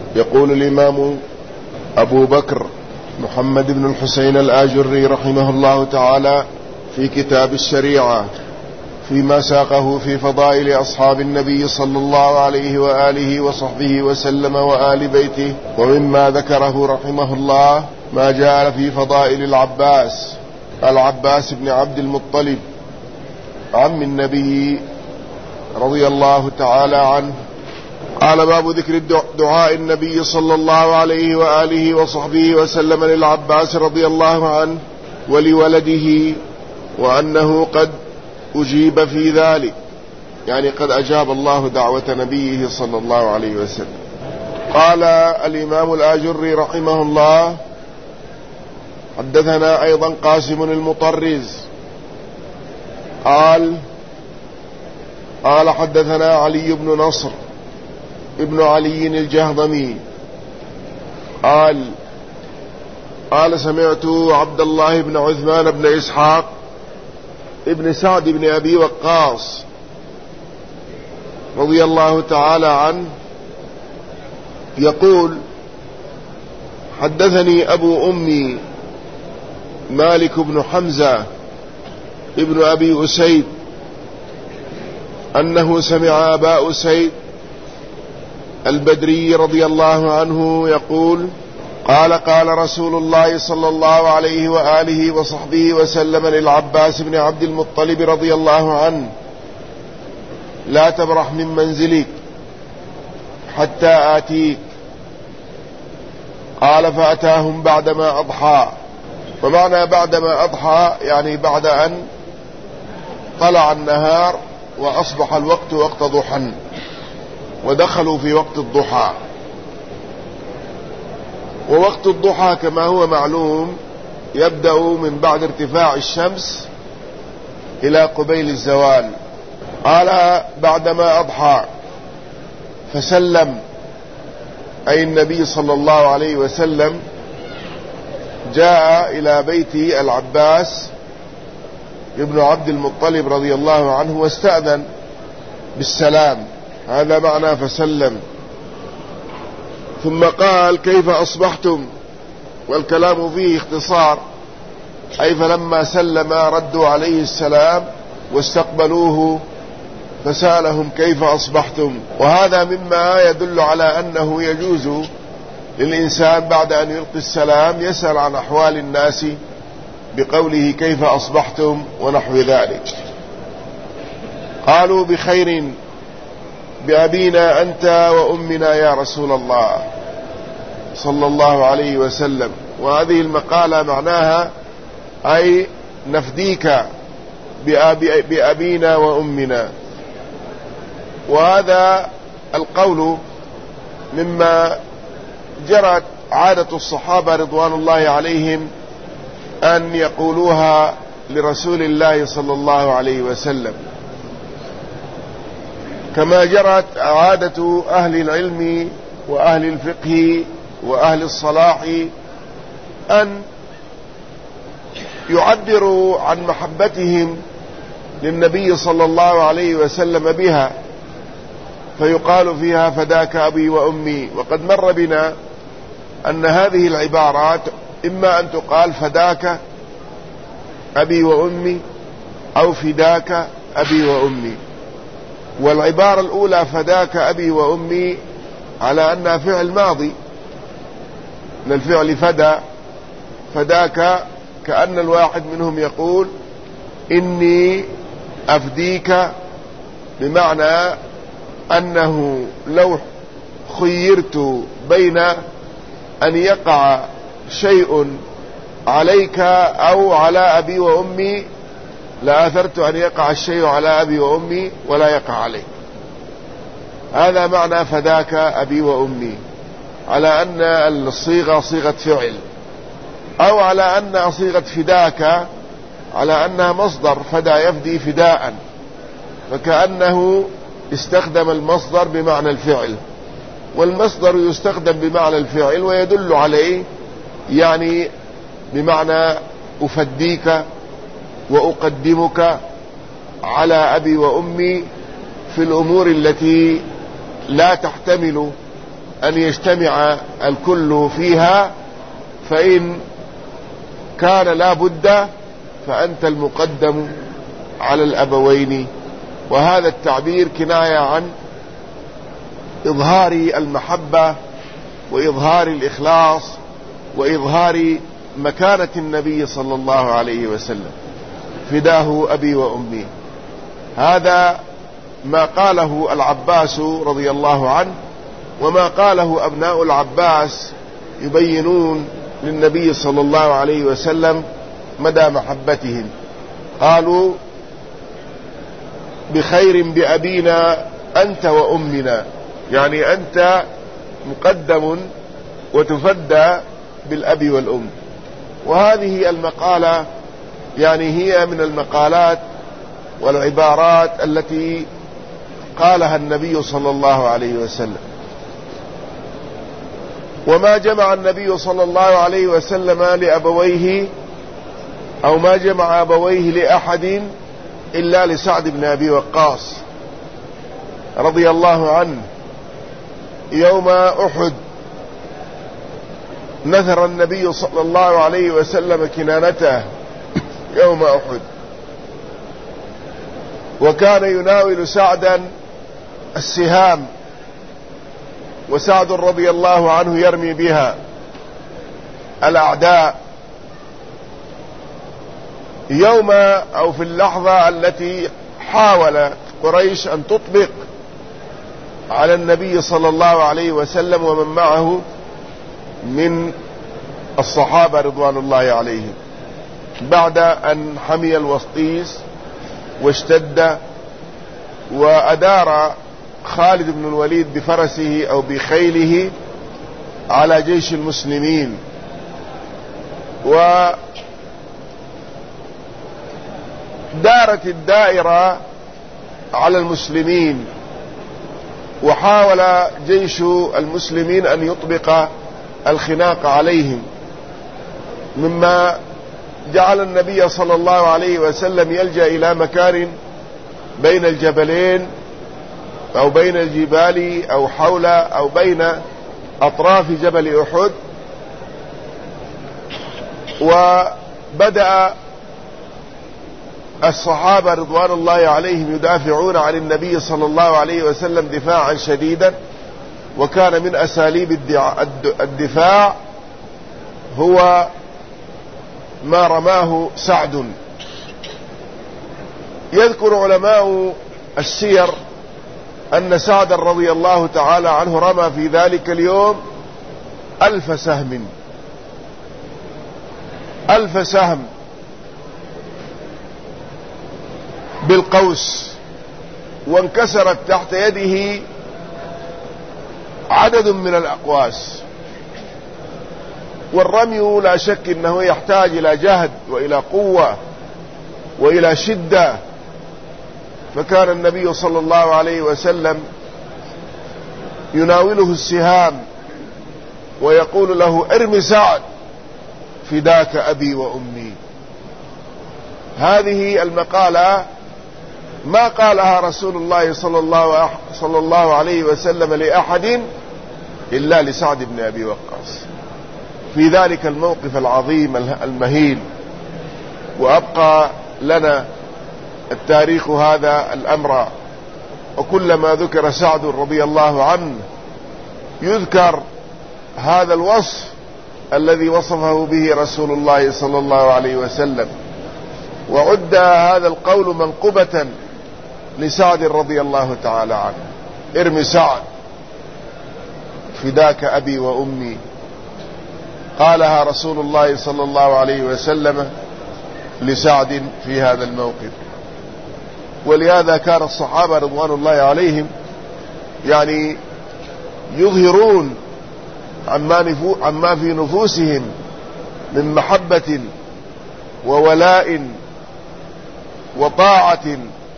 يقول الإمام أبو بكر محمد بن الحسين الآجري رحمه الله تعالى في كتاب الشريعة فيما ساقه في فضائل أصحاب النبي صلى الله عليه وآله وصحبه وسلم وآل بيته، ومما ذكره رحمه الله ما جاء في فضائل العباس بن عبد المطلب عم النبي رضي الله تعالى عنه. قال: باب ذكر دعاء النبي صلى الله عليه وآله وصحبه وسلم للعباس رضي الله عنه ولولده، وأنه قد أجيب في ذلك، يعني قد أجاب الله دعوة نبيه صلى الله عليه وسلم. قال الإمام الآجري رحمه الله: حدثنا أيضا قاسم المطرز قال حدثنا علي بن نصر ابن علي الجهضمي قال سمعت عبد الله بن عثمان بن إسحاق ابن سعد بن أبي وقاص رضي الله تعالى عنه يقول: حدثني أبو أمي مالك بن حمزة ابن أبي أسيد أنه سمع أبا أسيد البدري رضي الله عنه يقول: قال رسول الله صلى الله عليه وآله وصحبه وسلم للعباس بن عبد المطلب رضي الله عنه: لا تبرح من منزلك حتى آتيك. قال: فأتاهم بعدما أضحى. ومعنى بعدما أضحى يعني بعد أن طلع النهار وأصبح الوقت وقت ضحى، ودخلوا في وقت الضحى. ووقت الضحى كما هو معلوم يبدأ من بعد ارتفاع الشمس إلى قبيل الزوال. قال: بعدما أضحى فسلم، أي النبي صلى الله عليه وسلم جاء إلى بيت العباس ابن عبد المطلب رضي الله عنه واستأذن بالسلام، هذا معنى فسلم. ثم قال: كيف أصبحتم؟ والكلام فيه اختصار، أي فلما سلم ردوا عليه السلام واستقبلوه فسألهم: كيف أصبحتم؟ وهذا مما يدل على أنه يجوز للإنسان بعد أن يلقي السلام يسأل عن أحوال الناس بقوله: كيف أصبحتم؟ ونحو ذلك. قالوا: بخير، بأبينا أنت وأمنا يا رسول الله صلى الله عليه وسلم. وهذه المقالة معناها أي نفديك بأبينا وأمنا. وهذا القول مما جرت عادة الصحابة رضوان الله عليهم أن يقولوها لرسول الله صلى الله عليه وسلم، كما جرت عادة أهل العلم وأهل الفقه وأهل الصلاح أن يعبروا عن محبتهم للنبي صلى الله عليه وسلم بها، فيقال فيها: فداك أبي وأمي. وقد مر بنا أن هذه العبارات إما أن تقال فداك أبي وأمي أو فداك أبي وأمي. والعبارة الأولى فداك أبي وأمي على أنها فعل ماضي من الفعل فداك، كأن الواحد منهم يقول: إني أفديك، بمعنى أنه لو خيرت بين أن يقع شيء عليك أو على أبي وأمي لآثرت أن يقع الشيء على أبي وأمي ولا يقع عليك. هذا معنى فداك أبي وأمي، على أن الصيغة صيغة فعل، أو على أن صيغة فداك على أنها مصدر فدى يفدي فداء، فكأنه استخدم المصدر بمعنى الفعل، والمصدر يستخدم بمعنى الفعل ويدل عليه، يعني بمعنى أفديك وأقدمك على أبي وأمي في الأمور التي لا تحتمل أن يجتمع الكل فيها، فإن كان لا بد فأنت المقدم على الأبوين. وهذا التعبير كناية عن إظهار المحبة وإظهار الإخلاص وإظهار مكانة النبي صلى الله عليه وسلم، فداه أبي وأمي. هذا ما قاله العباس رضي الله عنه، وما قاله أبناء العباس يبينون للنبي صلى الله عليه وسلم مدى محبتهم. قالوا: بخير بأبينا أنت وأمنا، يعني أنت مقدم وتفدى بالأب والأم. وهذه المقالة يعني هي من المقالات والعبارات التي قالها النبي صلى الله عليه وسلم. وما جمع النبي صلى الله عليه وسلم لأبويه، أو ما جمع أبويه لأحد إلا لسعد بن أبي وقاص رضي الله عنه. يوم أحد نثر النبي صلى الله عليه وسلم كنانته يوم أحد، وكان يناول سعدا السهام، وسعد رضي الله عنه يرمي بها الأعداء. يوم أو في اللحظة التي حاول قريش أن تطبق على النبي صلى الله عليه وسلم ومن معه من الصحابة رضوان الله عليهم، بعد أن حمي الوسطيس واشتد، وأدار خالد بن الوليد بفرسه أو بخيله على جيش المسلمين، ودارت الدائرة على المسلمين، وحاول جيش المسلمين أن يطبق الخناق عليهم، مما جعل النبي صلى الله عليه وسلم يلجأ إلى مكان بين الجبلين أو بين الجبال أو حول أو بين أطراف جبل أحد. وبدأ الصحابة رضوان الله عليهم يدافعون عن النبي صلى الله عليه وسلم دفاعا شديدا، وكان من أساليب الدفاع هو ما رماه سعد. يذكر علماء السير أن سعد رضي الله تعالى عنه رمى في ذلك اليوم 1000 سهم، 1000 سهم بالقوس، وانكسرت تحت يده عدد من الأقواس. والرمي لا شك أنه يحتاج إلى جهد وإلى قوة وإلى شدة، فكان النبي صلى الله عليه وسلم يناوله السهام ويقول له: ارم سعد فداك أبي وأمي. هذه المقالة ما قالها رسول الله صلى الله عليه وسلم لأحد إلا لسعد بن أبي وقاص في ذلك الموقف العظيم المهيل. وأبقى لنا التاريخ هذا الأمر، وكلما ذكر سعد رضي الله عنه يذكر هذا الوصف الذي وصفه به رسول الله صلى الله عليه وسلم، وعد هذا القول منقبة لسعد رضي الله تعالى عنه: ارم سعد فداك أبي وأمي. قالها رسول الله صلى الله عليه وسلم لسعد في هذا الموقف. ولهذا كان الصحابة رضوان الله عليهم يعني يظهرون عما في نفوسهم من محبة وولاء وطاعة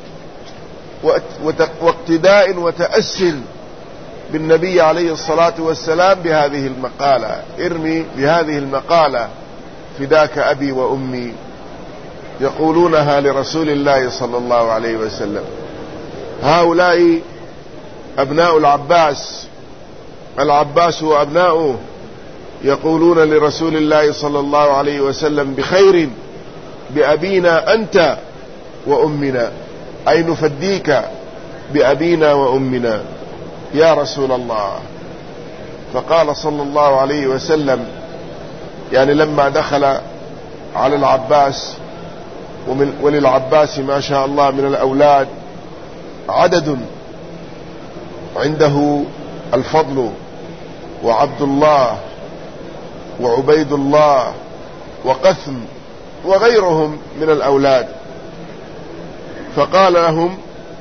واقتداء وتأس بالنبي عليه الصلاة والسلام بهذه المقالة: ارمي بهذه المقالة فداك أبي وأمي، يقولونها لرسول الله صلى الله عليه وسلم. هؤلاء أبناء العباس العباس وأبناؤه يقولون لرسول الله صلى الله عليه وسلم: بخير بأبينا أنت وأمنا، أي نفديك بأبينا وأمنا يا رسول الله. فقال صلى الله عليه وسلم، يعني لما دخل على العباس، وللعباس ما شاء الله من الأولاد عدد، عنده الفضل وعبد الله وعبيد الله وقثم وغيرهم من الأولاد، فقال لهم: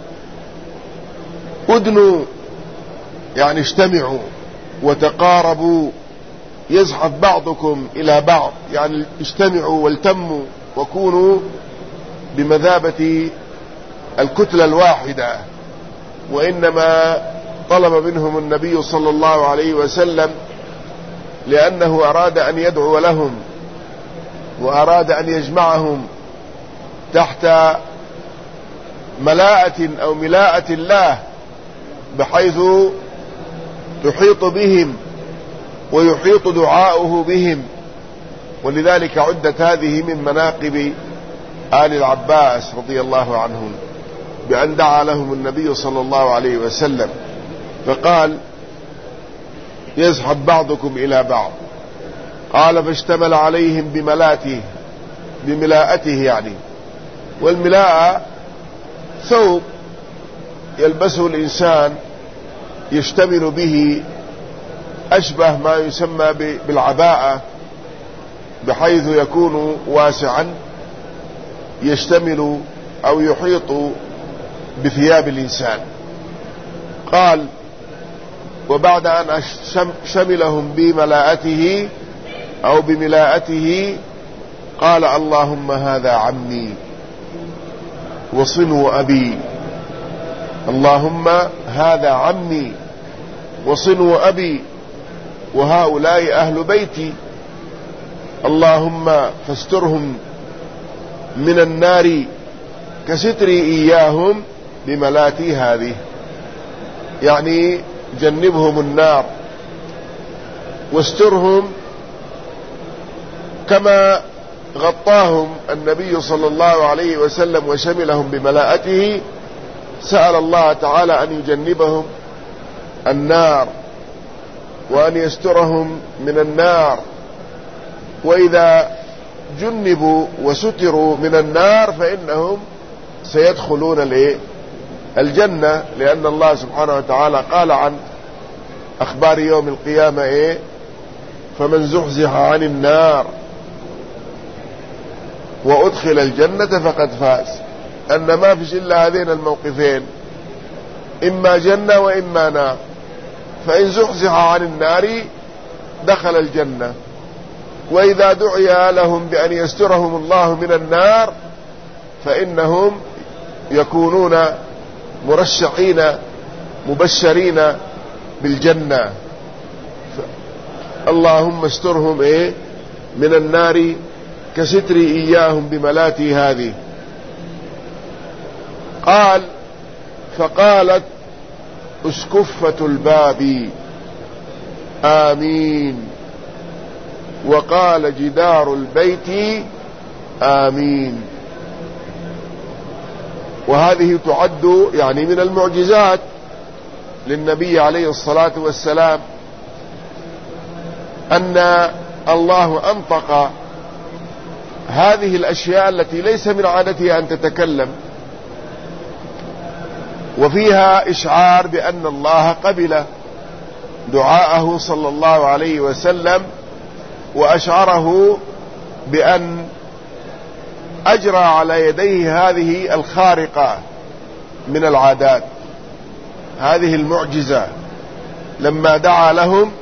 ادنوا، يعني اجتمعوا وتقاربوا، يزحف بعضكم إلى بعض، يعني اجتمعوا والتموا وكونوا بمثابة الكتلة الواحدة. وإنما طلب منهم النبي صلى الله عليه وسلم لأنه أراد أن يدعو لهم، وأراد أن يجمعهم تحت ملاءة أو ملاءة الله، بحيث تحيط بهم ويحيط دعاؤه بهم. ولذلك عدت هذه من مناقب آل العباس رضي الله عنهم، بأن دعا لهم النبي صلى الله عليه وسلم، فقال: يزحف بعضكم إلى بعض. قال: فاشتمل عليهم بملاءته يعني. والملاءة ثوب يلبسه الإنسان يشتمل به، أشبه ما يسمى بالعباءة، بحيث يكون واسعا يشتمل أو يحيط بثياب الإنسان. قال: وبعد أن شملهم بملاءته أو بملاءته قال: اللهم هذا عمي وصنو أبي، اللهم هذا عمي وصنو أبي وهؤلاء أهل بيتي، اللهم فاسترهم من النار كستري إياهم بملاتي هذه، يعني جنبهم النار واسترهم كما غطاهم النبي صلى الله عليه وسلم وشملهم بملاءته. سأل الله تعالى أن يجنبهم النار وأن يسترهم من النار، وإذا جنبوا وستروا من النار فإنهم سيدخلون الجنة، لأن الله سبحانه وتعالى قال عن أخبار يوم القيامة: فمن زحزح عن النار وأدخل الجنة فقد فاز. أن ما فيش إلا هذين الموقفين، إما جنة وإما نار، فإن زحزح عن النار دخل الجنة، وإذا دعي لهم بأن يسترهم الله من النار فإنهم يكونون مرشحين مبشرين بالجنة. اللهم استرهم من النار كستري إياهم بملاتي هذه. قال: فقالت اسكفة الباب آمين، وقال جدار البيت آمين. وهذه تعد يعني من المعجزات للنبي عليه الصلاة والسلام، أن الله أنطق هذه الأشياء التي ليس من عادتها أن تتكلم، وفيها إشعار بأن الله قبل دعاءه صلى الله عليه وسلم، وأشعره بأن أجرى على يديه هذه الخارقة من العادات، هذه المعجزة. لما دعا لهم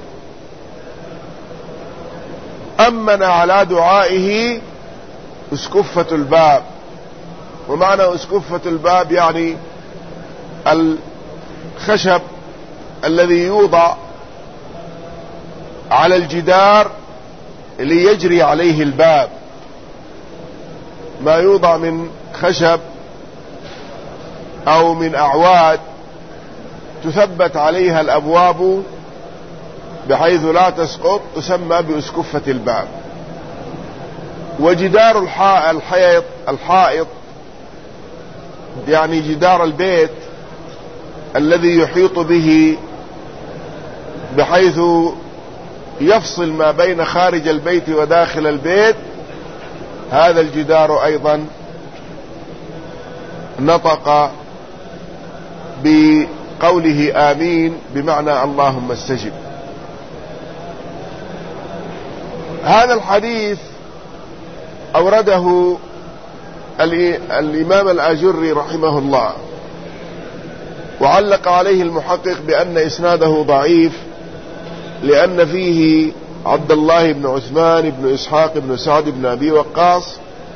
أمن على دعائه اسكفة الباب. ومعنى اسكفة الباب يعني الخشب الذي يوضع على الجدار ليجري عليه الباب، ما يوضع من خشب أو من أعواد تثبت عليها الأبواب بحيث لا تسقط، تسمى بأسكفة الباب. وجدار الحائط يعني جدار البيت الذي يحيط به بحيث يفصل ما بين خارج البيت وداخل البيت، هذا الجدار أيضا نطق بقوله آمين بمعنى اللهم استجب. هذا الحديث أورده الإمام الآجري رحمه الله، وعلق عليه المحقق بأن إسناده ضعيف، لأن فيه عبد الله بن عثمان بن إسحاق بن سعد بن أبي وقاص.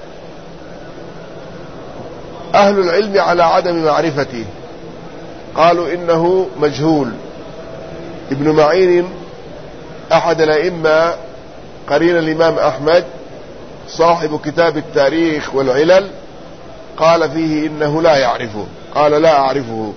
أهل العلم على عدم معرفته قالوا إنه مجهول. ابن معين أحد الأئمة قرين الإمام أحمد صاحب كتاب التاريخ والعلل قال فيه إنه لا يعرفه، قال لا أعرفه.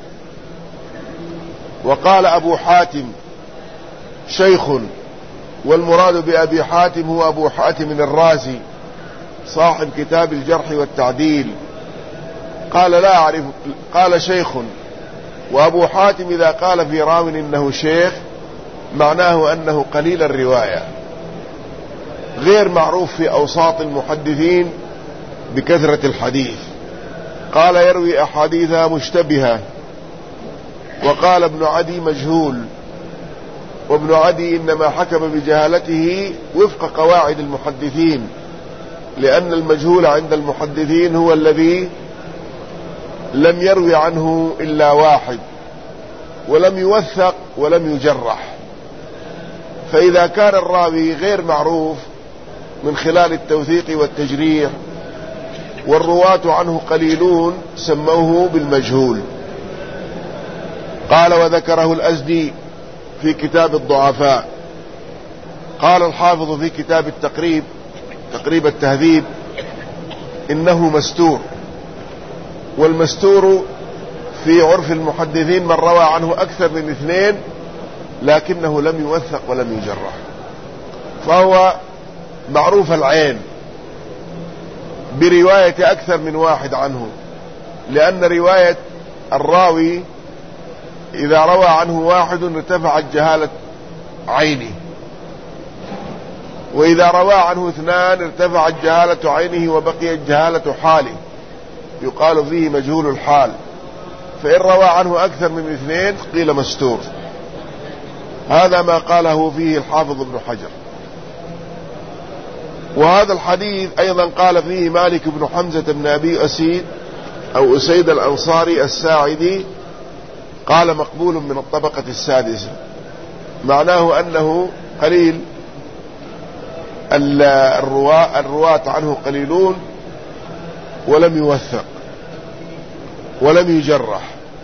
وقال أبو حاتم شيخ، والمراد بأبي حاتم هو أبو حاتم الرازي صاحب كتاب الجرح والتعديل، قال لا أعرف، قال شيخ. وأبو حاتم إذا قال في راو إنه شيخ معناه أنه قليل الرواية، غير معروف في أوساط المحدثين بكثرة الحديث، قال يروي أحاديثها مشتبهة. وقال ابن عدي مجهول، وابن عدي إنما حكم بجهالته وفق قواعد المحدثين، لأن المجهول عند المحدثين هو الذي لم يروي عنه إلا واحد، ولم يوثق ولم يجرح. فإذا كان الراوي غير معروف من خلال التوثيق والتجريح والرواة عنه قليلون سموه بالمجهول. قال وذكره الأزدي في كتاب الضعفاء. قال الحافظ في كتاب تقريب التهذيب إنه مستور، والمستور في عرف المحدثين من روى عنه أكثر من 2 لكنه لم يوثق ولم يجرح، فهو معروف العين برواية أكثر من واحد عنه، لأن رواية الراوي إذا روى عنه واحد ارتفعت جهالة عينه، وإذا روى عنه 2 ارتفعت جهالة عينه وبقيت جهالة حاله، يقال فيه مجهول الحال. فإن روى عنه أكثر من 2 قيل مستور. هذا ما قاله فيه الحافظ ابن حجر. وهذا الحديث أيضا قال فيه مالك بن حمزة بن أبي أسيد أو أسيد الأنصاري الساعدي، قال مقبول من الطبقة السادسة، معناه أنه قليل الرواة عنه قليلون ولم يوثق ولم يجرح.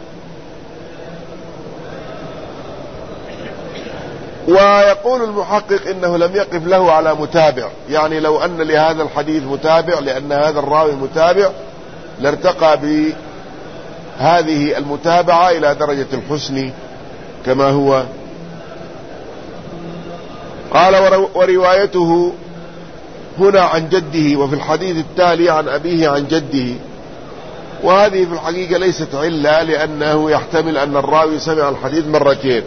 ويقول المحقق إنه لم يقف له على متابع، يعني لو أن لهذا الحديث متابع، لأن هذا الراوي متابع، لارتقى بهذه المتابعة إلى درجة الحسن كما هو. قال وروايته هنا عن جده، وفي الحديث التالي عن أبيه عن جده. وهذه في الحقيقة ليست علة، لأنه يحتمل أن الراوي سمع الحديث 2 مرة،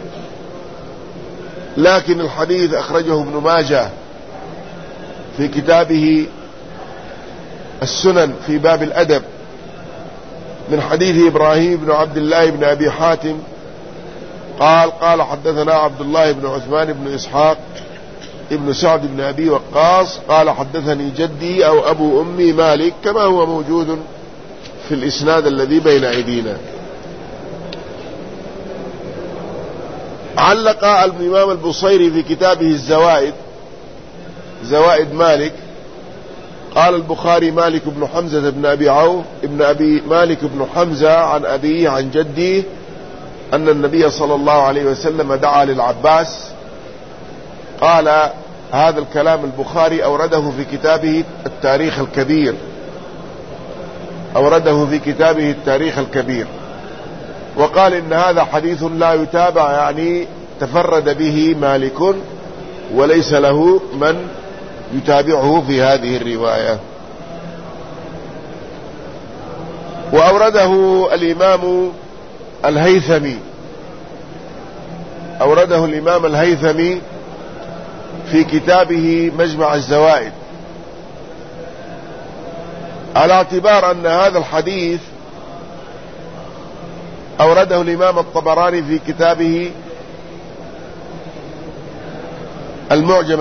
لكن الحديث أخرجه ابن ماجه في كتابه السنن في باب الأدب من حديث إبراهيم بن عبد الله بن أبي حاتم قال حدثنا عبد الله بن عثمان بن إسحاق ابن سعد بن أبي وقاص قال حدثني جدي أو أبو أمي مالك، كما هو موجود في الإسناد الذي بين أيدينا. علق الإمام البصيري في كتابه الزوائد، زوائد مالك، قال البخاري مالك بن حمزة بن أبي عوف ابن أبي مالك بن حمزة عن أبيه عن جدي أن النبي صلى الله عليه وسلم دعا للعباس. قال هذا الكلام البخاري أورده في كتابه التاريخ الكبير، أورده في كتابه التاريخ الكبير، وقال إن هذا حديث لا يتابع، يعني تفرد به مالك وليس له من يتابعه في هذه الرواية. وأورده الإمام الهيثمي في كتابه مجمع الزوائد، على اعتبار أن هذا الحديث أورده الإمام الطبراني في كتابه المعجم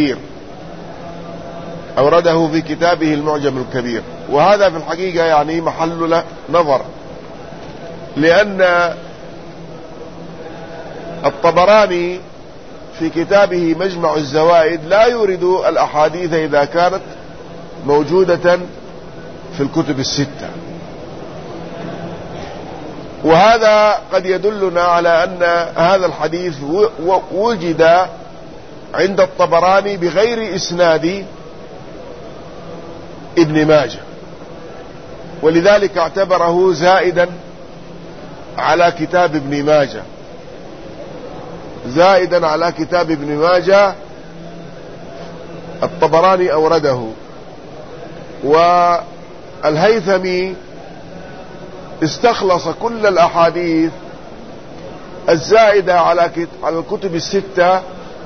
الكبير، وهذا في الحقيقة يعني محل نظر، لأن الطبراني في كتابه مجمع الزوائد لا يورد الأحاديث إذا كانت موجودة في الكتب الستة، وهذا قد يدلنا على أن هذا الحديث وجد عند الطبراني بغير إسناد ابن ماجه، ولذلك اعتبره زائدا على كتاب ابن ماجه. الطبراني أورده، والهيثمي استخلص كل الأحاديث الزائدة على الكتب الستة،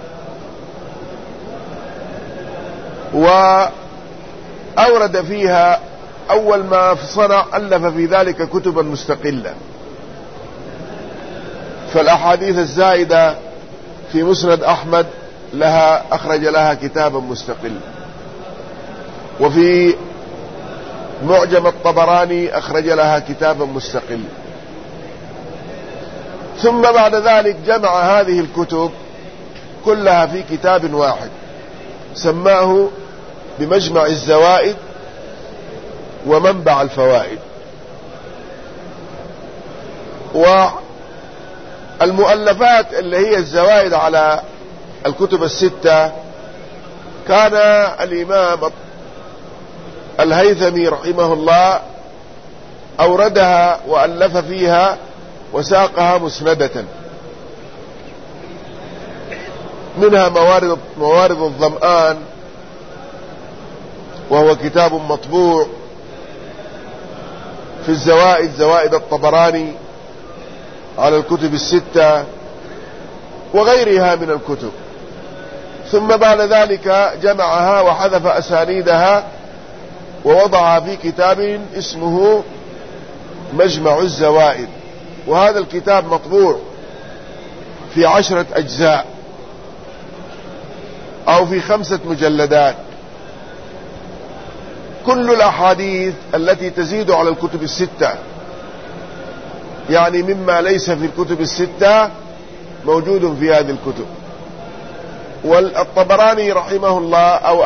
وأورد فيها أول ما صنع ألف في ذلك كتبا مستقلة. فالأحاديث الزائدة في مسند أحمد أخرج لها كتابا مستقلا، وفي معجم الطبراني أخرج لها كتابا مستقلا، ثم بعد ذلك جمع هذه الكتب كلها في كتاب واحد سماه بمجمع الزوائد ومنبع الفوائد. والمؤلفات اللي هي الزوائد على الكتب الستة كان الإمام الهيثمي رحمه الله أوردها وألف فيها وساقها مسندة، منها موارد الظمآن، وهو كتاب مطبوع في الزوائد، زوائد الطبراني على الكتب الستة وغيرها من الكتب. ثم بعد ذلك جمعها وحذف أسانيدها ووضعها في كتاب اسمه مجمع الزوائد، وهذا الكتاب مطبوع في 10 أجزاء أو في 5 مجلدات. كل الأحاديث التي تزيد على الكتب الستة، يعني مما ليس في الكتب الستة، موجود في هذه الكتب. والطبراني رحمه الله أو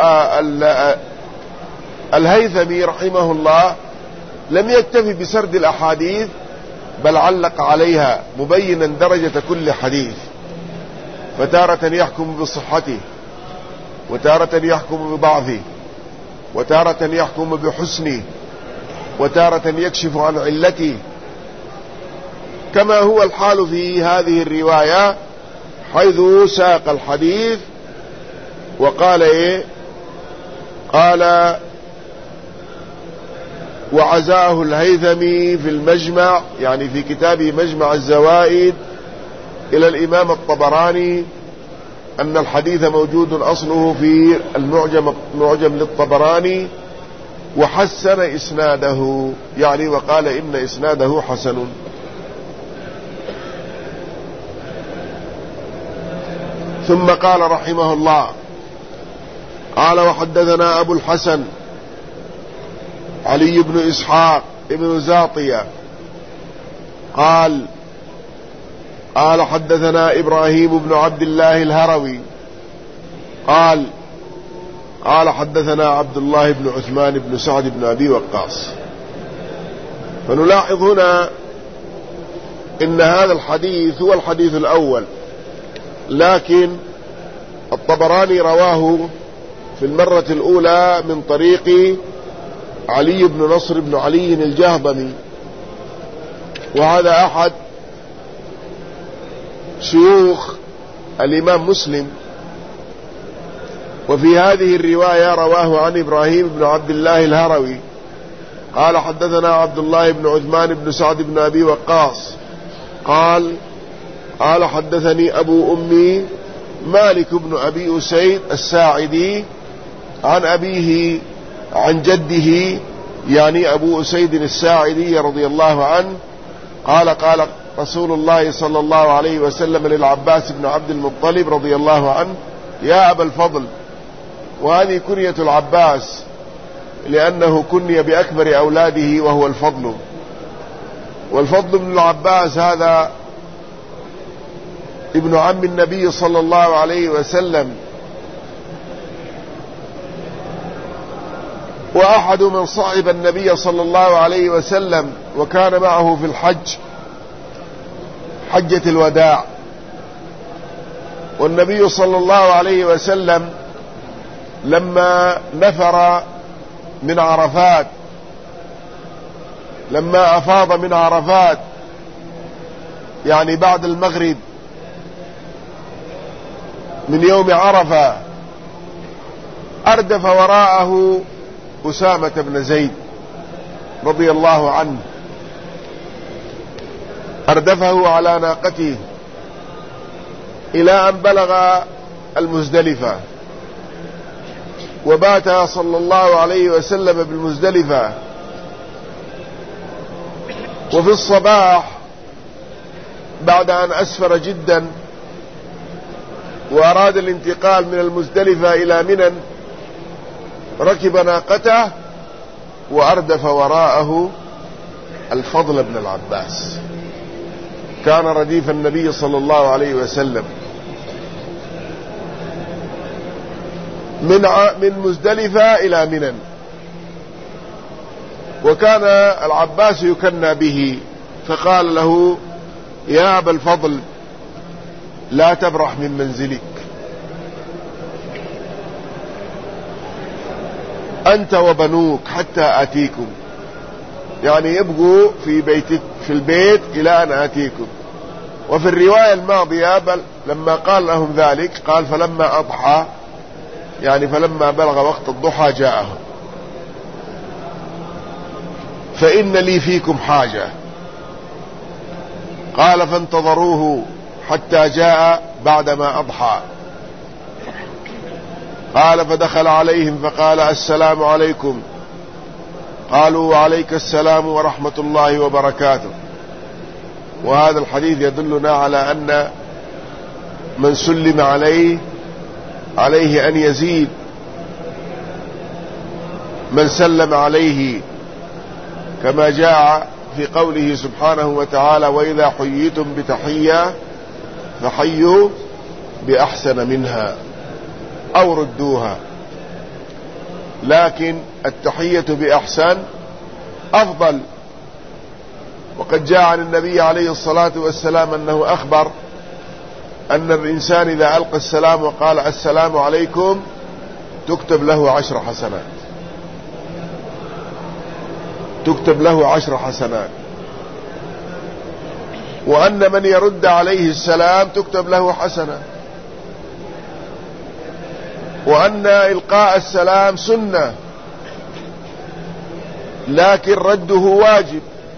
الهيثمي رحمه الله لم يكتفي بسرد الأحاديث، بل علق عليها مبينا درجة كل حديث، فتارة يحكم بصحته، وتارة يحكم بضعفه، وتارة يحكم بحسنه، وتارة يكشف عن علته، كما هو الحال في هذه الرواية، حيث ساق الحديث وقال قال وعزاه الهيثمي في المجمع، يعني في كتابه مجمع الزوائد، إلى الإمام الطبراني أن الحديث موجود أصله في المعجم للطبراني، وحسن إسناده، يعني وقال إن إسناده حسن. ثم قال رحمه الله قال وحدثنا أبو الحسن علي بن إسحاق ابن زاطية قال حدثنا إبراهيم بن عبد الله الهروي قال حدثنا عبد الله بن عثمان بن سعد بن أبي وقاص. فنلاحظ هنا إن هذا الحديث هو الحديث الأول، لكن الطبراني رواه في المرة الأولى من طريق علي بن نصر بن علي الجهضمي، وهذا أحد شيوخ الإمام مسلم. وفي هذه الرواية رواه عن إبراهيم بن عبد الله الهروي قال حدثنا عبد الله بن عثمان بن سعد بن أبي وقاص قال حدثني أبو أمي مالك بن أبي أسيد الساعدي عن أبيه عن جده يعني أبو أسيد الساعدي رضي الله عنه قال رسول الله صلى الله عليه وسلم للعباس بن عبد المطلب رضي الله عنه يا أبا الفضل. وهذه كنية العباس لأنه كني بأكبر أولاده وهو الفضل. والفضل بن العباس هذا ابن عم النبي صلى الله عليه وسلم، وأحد من صعب النبي صلى الله عليه وسلم وكان معه في الحج حجة الوداع. والنبي صلى الله عليه وسلم لما نفر من عرفات، لما أفاض من عرفات يعني بعد المغرب من يوم عرفة، أردف وراءه أسامة بن زيد رضي الله عنه، أردفه على ناقته إلى أن بلغ المزدلفة، وبات صلى الله عليه وسلم بالمزدلفة. وفي الصباح بعد أن أسفر جدا وأراد الانتقال من المزدلفة إلى منى ركب ناقته وأردف وراءه الفضل بن العباس، كان رديف النبي صلى الله عليه وسلم من مزدلفة إلى منى. وكان العباس يكنى به، فقال له يا أبا الفضل لا تبرح من منزلك، أنت وبنوك حتى آتيكم، يعني يبقوا في بيتك في البيت إلى أن آتيكم. وفي الرواية الماضية بل لما قال لهم ذلك قال فلما أضحى، يعني فلما بلغ وقت الضحى جاءهم، فإن لي فيكم حاجة. قال فانتظروه حتى جاء بعدما أضحى. قال فدخل عليهم فقال السلام عليكم. قالوا وعليك السلام ورحمة الله وبركاته. وهذا الحديث يدلنا على أن من سلم عليه أن يزيد من سلم عليه، كما جاء في قوله سبحانه وتعالى وإذا حييتم بتحية فحيوا بأحسن منها أو ردوها. لكن التحية بأحسن أفضل. وقد جاء عن النبي عليه الصلاة والسلام أنه أخبر أن الإنسان إذا ألقى السلام وقال السلام عليكم تكتب له 10 حسنات، تكتب له 10 حسنات. وأن من يرد عليه السلام تكتب له حسنة. وأن إلقاء السلام سنة لكن رده واجب.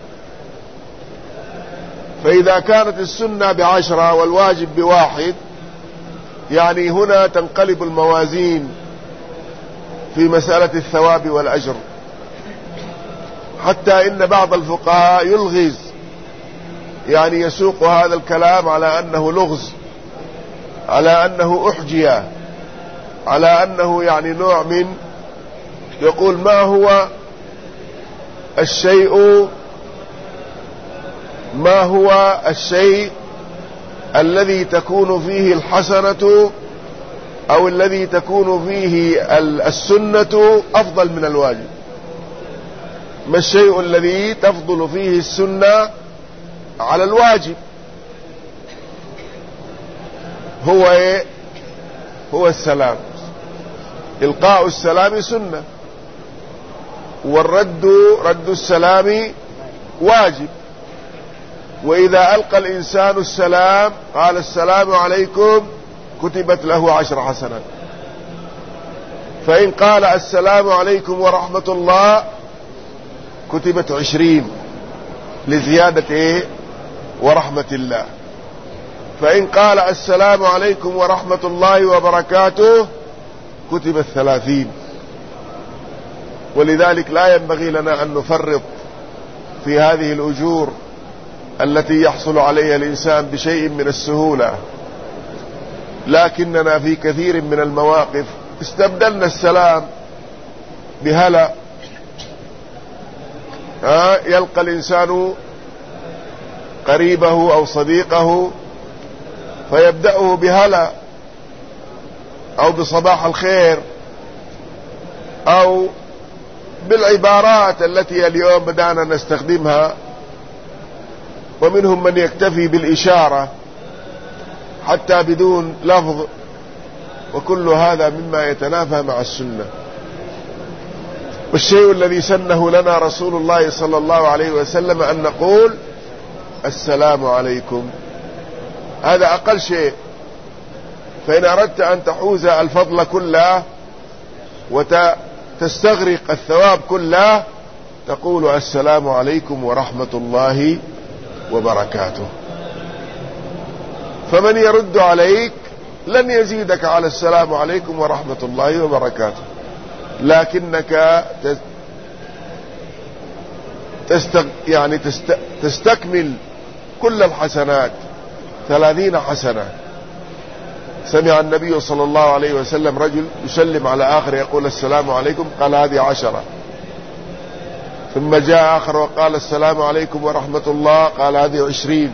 فإذا كانت السنة ب10 والواجب ب1 يعني هنا تنقلب الموازين في مسألة الثواب والأجر، حتى إن بعض الفقهاء يلغز، يعني يسوق هذا الكلام على أنه لغز، على أنه أحجية، على أنه يعني نوع من يقول ما هو الشيء الذي تكون فيه الحسنة أو الذي تكون فيه السنة أفضل من الواجب؟ ما الشيء الذي تفضل فيه السنة على الواجب؟ هو السلام. إلقاء السلام سنة، رد السلام واجب. وإذا ألقى الإنسان السلام قال السلام عليكم كتبت له 10 حسنات. فإن قال السلام عليكم ورحمة الله كتبت 20 لزيادة ورحمة الله. فإن قال السلام عليكم ورحمة الله وبركاته كتبت 30. ولذلك لا ينبغي لنا أن نفرط في هذه الأجور التي يحصل عليها الإنسان بشيء من السهولة، لكننا في كثير من المواقف استبدلنا السلام بهلا. يلقى الإنسان قريبه أو صديقه فيبدأه بهلا أو بصباح الخير أو بالعبارات التي اليوم بدأنا نستخدمها، ومنهم من يكتفي بالإشارة حتى بدون لفظ، وكل هذا مما يتنافى مع السنة. والشيء الذي سنه لنا رسول الله صلى الله عليه وسلم أن نقول السلام عليكم، هذا أقل شيء. فإن أردت أن تحوز الفضل كله وتستغرق الثواب كله تقول السلام عليكم ورحمة الله وبركاته. فمن يرد عليك لن يزيدك على السلام عليكم ورحمة الله وبركاته، لكنك تستكمل كل الحسنات 30 حسنة. سمع النبي صلى الله عليه وسلم رجل يسلم على آخر يقول السلام عليكم، قال هذه 10. ثم جاء آخر وقال السلام عليكم ورحمة الله، قال هذه 20.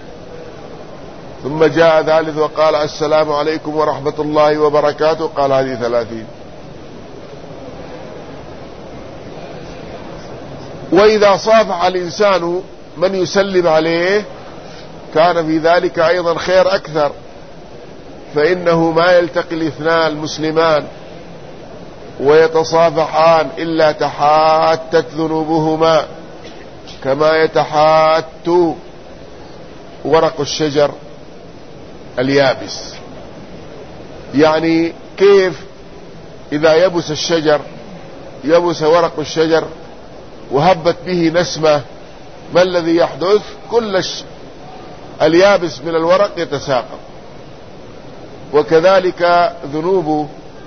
ثم جاء ثالث وقال السلام عليكم ورحمة الله وبركاته، قال هذه 30. وإذا صافح الإنسان من يسلم عليه كان في ذلك أيضا خير أكثر، فإنه ما يلتقي الاثنان المسلمان ويتصافحان إلا تحاتت ذنوبهما كما يتحات ورق الشجر اليابس. يعني كيف إذا يبس الشجر، يبس ورق الشجر وهبت به نسمة، ما الذي يحدث؟ كل اليابس من الورق يتساقط. وكذلك ذنوب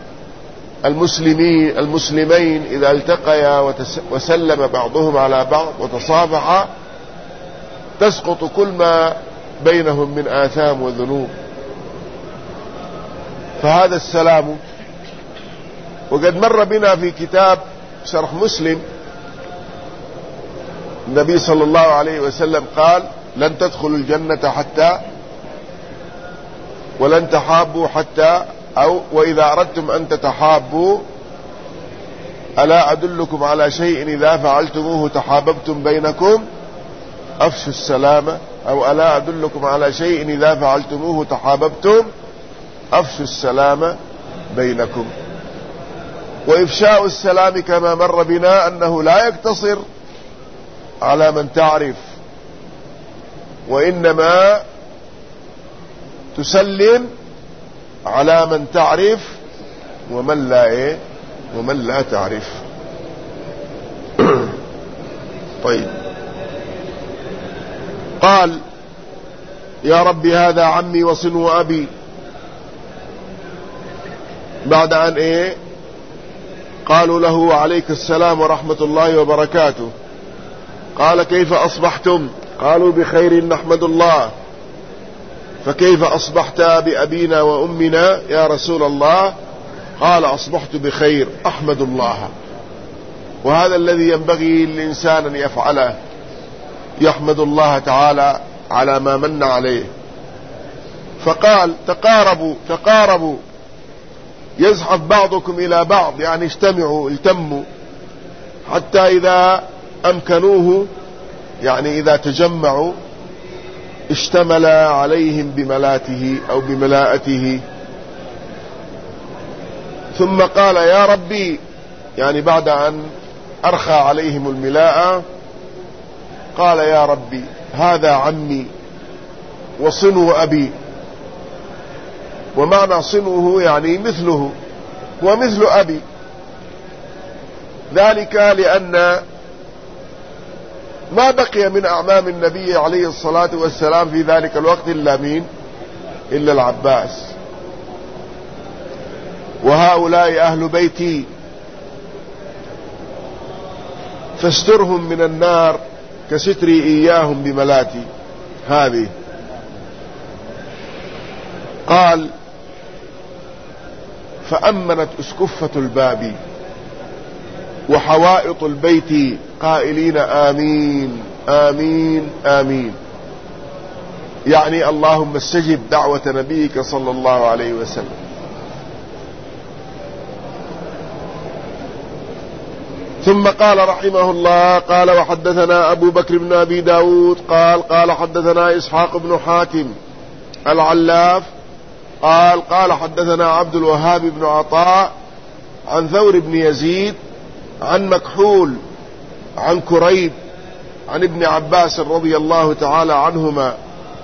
المسلمين إذا التقيا وسلم بعضهم على بعض وتصافحا تسقط كل ما بينهم من آثام وذنوب. فهذا السلام. وقد مر بنا في كتاب شرح مسلم النبي صلى الله عليه وسلم قال لن تدخلوا الجنة حتى ولن تحابوا حتى، أو وإذا أردتم أن تتحابوا ألا أدلكم على شيء إذا فعلتموه تحاببتم بينكم أفشوا السلام، أو ألا أدلكم على شيء إذا فعلتموه تحاببتم أفشوا السلام بينكم. وإفشاء السلام كما مر بنا أنه لا يقتصر على من تعرف، وإنما تسلم على من تعرف ومن لا تعرف. طيب، قال يا ربي هذا عمي وصنو أبي، بعد أن قالوا له عليك السلام ورحمة الله وبركاته. قال كيف أصبحتم؟ قالوا بخير نحمد الله. فكيف أصبحت بأبينا وأمنا يا رسول الله؟ قال أصبحت بخير أحمد الله. وهذا الذي ينبغي للإنسان أن يفعله، يحمد الله تعالى على ما من عليه. فقال تقاربوا يزحف بعضكم إلى بعض، يعني اجتمعوا التموا، حتى إذا أمكنوه، يعني إذا تجمعوا اشتمل عليهم بملاته أو بملاءته. ثم قال يا ربي، يعني بعد أن أرخى عليهم الملاءة قال يا ربي هذا عمي وصنو أبي، ومعنى صنوه يعني مثله، هو مثل أبي، ذلك لأن ما بقي من أعمام النبي عليه الصلاة والسلام في ذلك الوقت إلا مين؟ إلا العباس. وهؤلاء أهل بيتي فاسترهم من النار كستري إياهم بملاتي. هذه قال فأمنت أسكفة الباب وحوائط البيت قائلين آمين آمين آمين، يعني اللهم استجب دعوة نبيك صلى الله عليه وسلم. ثم قال رحمه الله قال وحدثنا أبو بكر بن أبي داود قال حدثنا إسحاق بن حاتم العلاف قال حدثنا عبد الوهاب بن عطاء عن ثور بن يزيد عن مكحول عن كريب عن ابن عباس رضي الله تعالى عنهما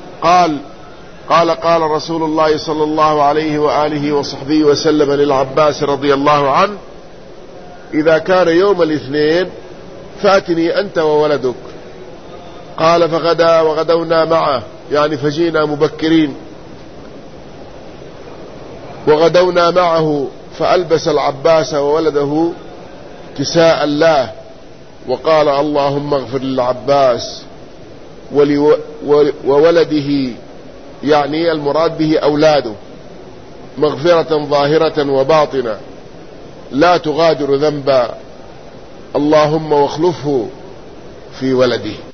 قال رسول الله صلى الله عليه وآله وصحبه وسلم للعباس رضي الله عنه إذا كان يوم الاثنين فاتني أنت وولدك. قال فغدا وغدونا معه، يعني فجينا مبكرين وغدونا معه، فألبس العباس وولده كساء الله وقال اللهم اغفر للعباس وولده، يعني المراد به أولاده، مغفرة ظاهرة وباطنة لا تغادر ذنبا، اللهم واخلفه في ولده.